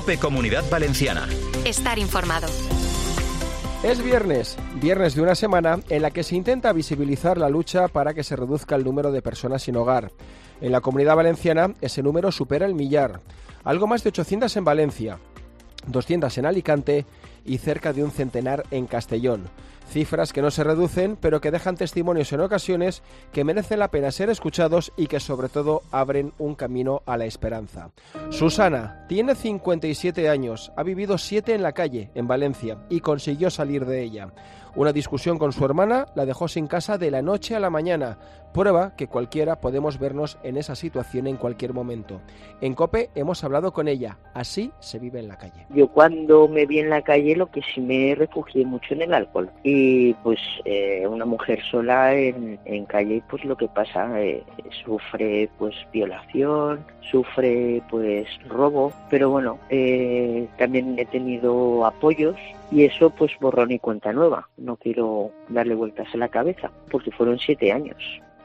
COPE Comunidad Valenciana. Estar informado. Es viernes de una semana en la que se intenta visibilizar la lucha para que se reduzca el número de personas sin hogar. En la Comunidad Valenciana ese número supera el millar. Algo más de 800 en Valencia, 200 en Alicante y cerca de un centenar en Castellón. Cifras que no se reducen, pero que dejan testimonios en ocasiones que merecen la pena ser escuchados y que sobre todo abren un camino a la esperanza. Susana tiene 57 años, ha vivido 7 en la calle, en Valencia, y consiguió salir de ella. Una discusión con su hermana la dejó sin casa de la noche a la mañana. Prueba que cualquiera podemos vernos en esa situación en cualquier momento. En COPE hemos hablado con ella. Así se vive en la calle. Yo cuando me vi en la calle lo que sí me refugié mucho en el alcohol. Y pues una mujer sola en calle, pues lo que pasa, sufre pues violación, sufre pues robo. Pero bueno, también he tenido apoyos y eso pues borrón y cuenta nueva. No quiero darle vueltas a la cabeza porque fueron 7 años.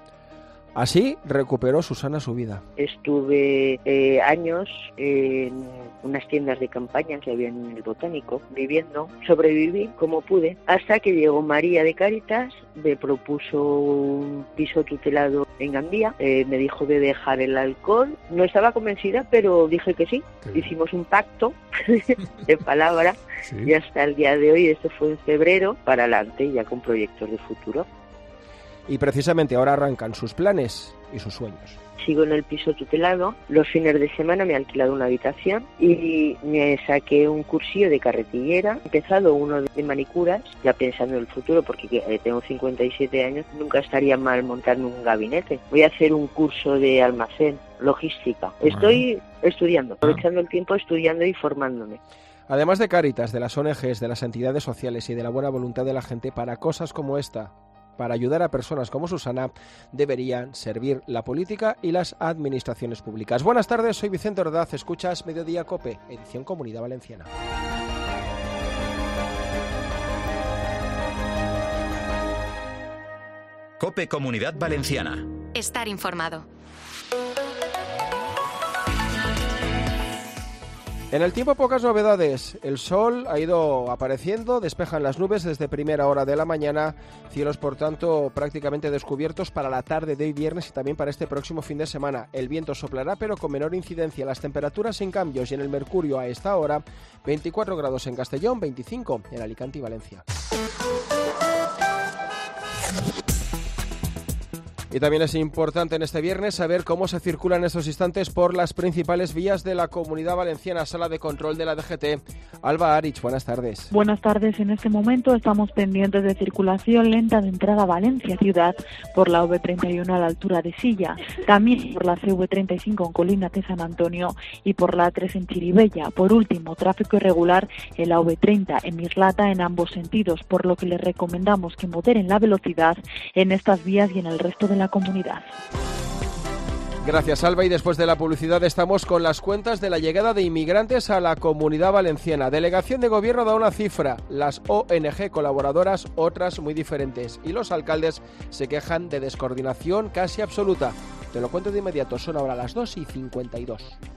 Así recuperó Susana su vida. Estuve años en unas tiendas de campaña que había en el Botánico, viviendo, sobreviví como pude, hasta que llegó María de Cáritas, me propuso un piso tutelado en Gandía, me dijo de dejar el alcohol, no estaba convencida, pero dije que sí, hicimos un pacto de palabra, ¿sí? Y hasta el día de hoy, esto fue en febrero, para adelante, ya con proyectos de futuro. Y precisamente ahora arrancan sus planes y sus sueños. Sigo en el piso tutelado, los fines de semana me he alquilado una habitación y me saqué un cursillo de carretillera, he empezado uno de manicuras, ya pensando en el futuro porque tengo 57 años, nunca estaría mal montarme un gabinete. Voy a hacer un curso de almacén, logística. Estoy estudiando, aprovechando el tiempo estudiando y formándome. Además de Cáritas, de las ONGs, de las entidades sociales y de la buena voluntad de la gente, para cosas como esta, para ayudar a personas como Susana, deberían servir la política y las administraciones públicas. Buenas tardes, soy Vicente Ordaz, escuchas Mediodía COPE, edición Comunidad Valenciana. COPE Comunidad Valenciana. Estar informado. En el tiempo pocas novedades. El sol ha ido apareciendo, despejan las nubes desde primera hora de la mañana, cielos por tanto prácticamente descubiertos para la tarde de hoy viernes y también para este próximo fin de semana. El viento soplará pero con menor incidencia, las temperaturas sin cambios y en el mercurio a esta hora 24 grados en Castellón, 25 en Alicante y Valencia. Y también es importante en este viernes saber cómo se circula en estos instantes por las principales vías de la Comunidad Valenciana. Sala de control de la DGT. Alba Arich, buenas tardes. Buenas tardes. En este momento estamos pendientes de circulación lenta de entrada a Valencia ciudad por la V31 a la altura de Silla, también por la CV35 en Colinas de San Antonio y por la A3 en Chirivella. Por último, tráfico irregular en la V30 en Mislata en ambos sentidos, por lo que les recomendamos que moderen la velocidad en estas vías y en el resto de la comunidad. Gracias, Alba. Y después de la publicidad estamos con las cuentas de la llegada de inmigrantes a la Comunidad Valenciana. Delegación de Gobierno da una cifra, las ONG colaboradoras otras muy diferentes y los alcaldes se quejan de descoordinación casi absoluta. Te lo cuento de inmediato, son ahora las 2:52.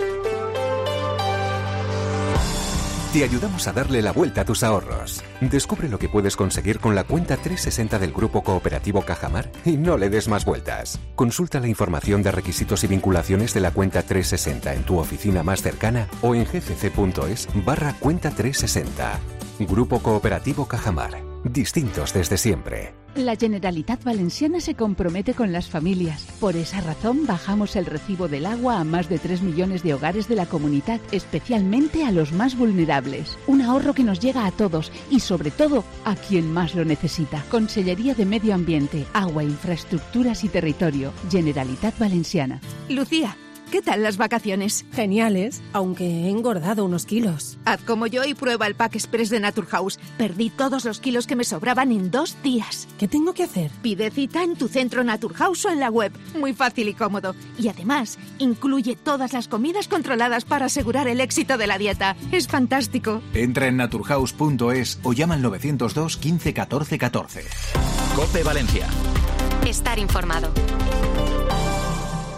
Te ayudamos a darle la vuelta a tus ahorros. Descubre lo que puedes conseguir con la cuenta 360 del Grupo Cooperativo Cajamar y no le des más vueltas. Consulta la información de requisitos y vinculaciones de la cuenta 360 en tu oficina más cercana o en gcc.es/cuenta 360. Grupo Cooperativo Cajamar. Distintos desde siempre. La Generalitat Valenciana se compromete con las familias. Por esa razón bajamos el recibo del agua a más de 3 millones de hogares de la comunidad, especialmente a los más vulnerables. Un ahorro que nos llega a todos y sobre todo a quien más lo necesita. Consellería de Medio Ambiente, Agua, Infraestructuras y Territorio. Generalitat Valenciana. Lucía, ¿qué tal las vacaciones? Geniales, aunque he engordado unos kilos. Haz como yo y prueba el Pack Express de Naturhaus. Perdí todos los kilos que me sobraban en 2 días. ¿Qué tengo que hacer? Pide cita en tu centro Naturhaus o en la web. Muy fácil y cómodo. Y además, incluye todas las comidas controladas para asegurar el éxito de la dieta. Es fantástico. Entra en naturhaus.es o llama al 902 15 14 14. COPE Valencia. Estar informado.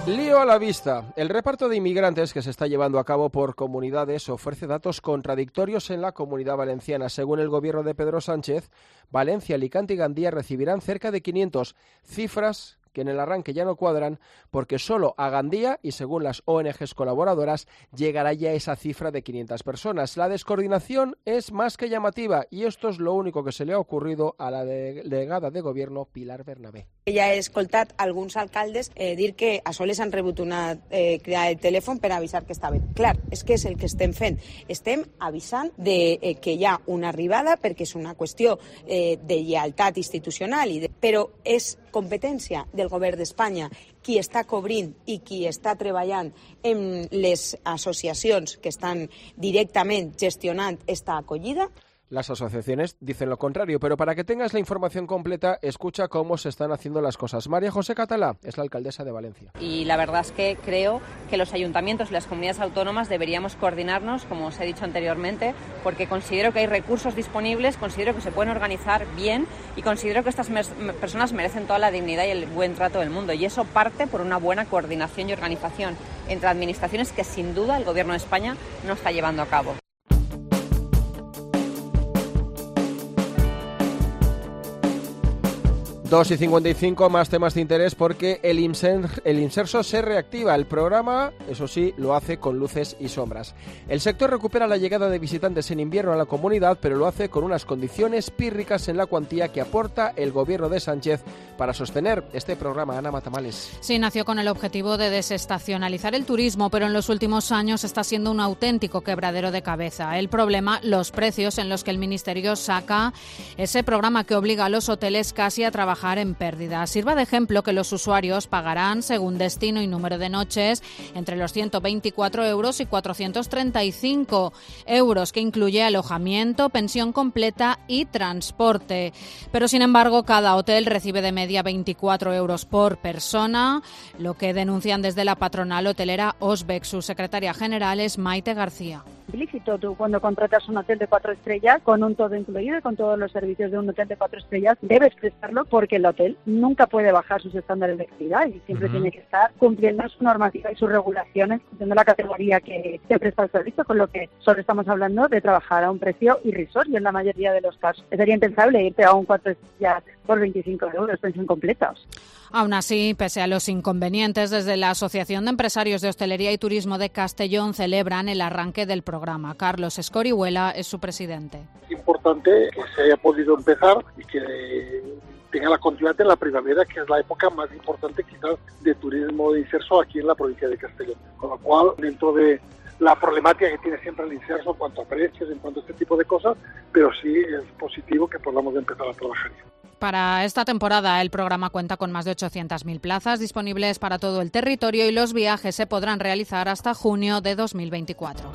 Lío a la vista. El reparto de inmigrantes que se está llevando a cabo por comunidades ofrece datos contradictorios en la Comunidad Valenciana. Según el gobierno de Pedro Sánchez, Valencia, Alicante y Gandía recibirán cerca de 500, cifras que en el arranque ya no cuadran porque solo a Gandía, y según las ONGs colaboradoras, llegará ya esa cifra de 500 personas. La descoordinación es más que llamativa y esto es lo único que se le ha ocurrido a la delegada de Gobierno, Pilar Bernabé. Ja he escoltat alguns alcaldes dir que a soles han rebut una cridada de telèfon per avisar que està bé. Clar, és que és el que estem fent. Estem avisant de que hi ha una arribada perquè és una qüestió de lleialtat institucional, però és competència del Govern d'Espanya qui està cobrint i qui està treballant en les associacions que estan directament gestionant esta acollida. Las asociaciones dicen lo contrario, pero para que tengas la información completa, escucha cómo se están haciendo las cosas. María José Catalá es la alcaldesa de Valencia. Y la verdad es que creo que los ayuntamientos y las comunidades autónomas deberíamos coordinarnos, como os he dicho anteriormente, porque considero que hay recursos disponibles, considero que se pueden organizar bien y considero que estas personas merecen toda la dignidad y el buen trato del mundo. Y eso parte por una buena coordinación y organización entre administraciones que sin duda el Gobierno de España no está llevando a cabo. 2:55, más temas de interés porque el Inserso se reactiva. El programa, eso sí, lo hace con luces y sombras. El sector recupera la llegada de visitantes en invierno a la comunidad, pero lo hace con unas condiciones pírricas en la cuantía que aporta el gobierno de Sánchez para sostener este programa. Ana Matamales. Sí, nació con el objetivo de desestacionalizar el turismo, pero en los últimos años está siendo un auténtico quebradero de cabeza. El problema, los precios en los que el Ministerio saca ese programa que obliga a los hoteles casi a trabajar en pérdida. Sirva de ejemplo que los usuarios pagarán, según destino y número de noches, entre los 124 euros y 435 euros, que incluye alojamiento, pensión completa y transporte. Pero, sin embargo, cada hotel recibe de media 24 euros por persona, lo que denuncian desde la patronal hotelera Osbec. Su secretaria general es Maite García. Implícito, tú cuando contratas un hotel de 4 estrellas, con un todo incluido y con todos los servicios de un hotel de 4 estrellas, debes prestarlo porque el hotel nunca puede bajar sus estándares de calidad y siempre tiene que estar cumpliendo su normativa y sus regulaciones, siendo la categoría que presta el servicio, con lo que solo estamos hablando de trabajar a un precio irrisorio en la mayoría de los casos. Sería impensable irte a un 4 estrellas por 25 euros, pensión completa. Aún así, pese a los inconvenientes, desde la Asociación de Empresarios de Hostelería y Turismo de Castellón celebran el arranque del programa. Carlos Escorihuela es su presidente. Es importante que se haya podido empezar y que tenga la continuidad en la primavera, que es la época más importante quizás de turismo de Inserso aquí en la provincia de Castellón. Con lo cual, dentro de la problemática que tiene siempre el Inserso en cuanto a precios, en cuanto a este tipo de cosas, pero sí es positivo que podamos empezar a trabajar. Para esta temporada, el programa cuenta con más de 800.000 plazas disponibles para todo el territorio y los viajes se podrán realizar hasta junio de 2024.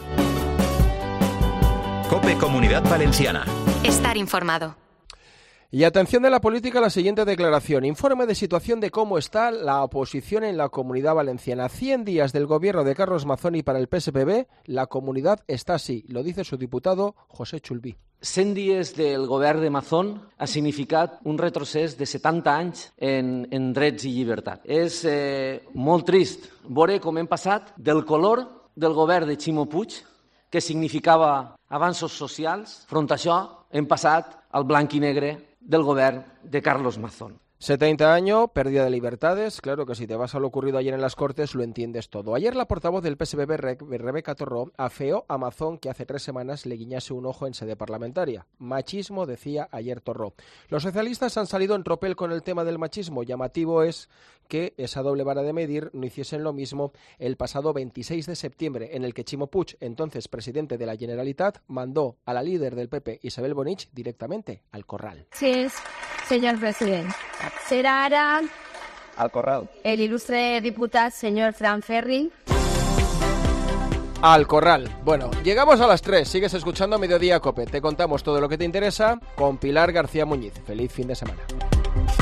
COPE Comunidad Valenciana. Estar informado. Y atención de la política a la siguiente declaración. Informe de situación de cómo está la oposición en la Comunidad Valenciana. 100 días del gobierno de Carlos Mazón para el PSPB, la comunidad está así. Lo dice su diputado José Chulví. 100 dies del govern de Mazón ha significat un retrocés de 70 anys en drets i llibertat. És molt trist veure com hem passat del color del govern de Ximo Puig, que significava avanços socials, front a això hem passat al blanc i negre del govern de Carlos Mazón. 70 años, pérdida de libertades. Claro que si te vas a lo ocurrido ayer en las Cortes lo entiendes todo. Ayer la portavoz del PSPB, Rebeca Torró, afeó a Mazón que hace 3 semanas le guiñase un ojo en sede parlamentaria. Machismo, decía ayer Torró. Los socialistas han salido en tropel con el tema del machismo. Llamativo es que esa doble vara de medir no hiciesen lo mismo el pasado 26 de septiembre, en el que Ximo Puig, entonces presidente de la Generalitat, mandó a la líder del PP, Isabel Bonich, directamente al corral. Sí, señor presidente. Será ahora al corral el ilustre diputado señor Fran Ferri. Al corral. Bueno, llegamos a las 3. Sigues escuchando Mediodía COPE. Te contamos todo lo que te interesa con Pilar García Muñiz. Feliz fin de semana.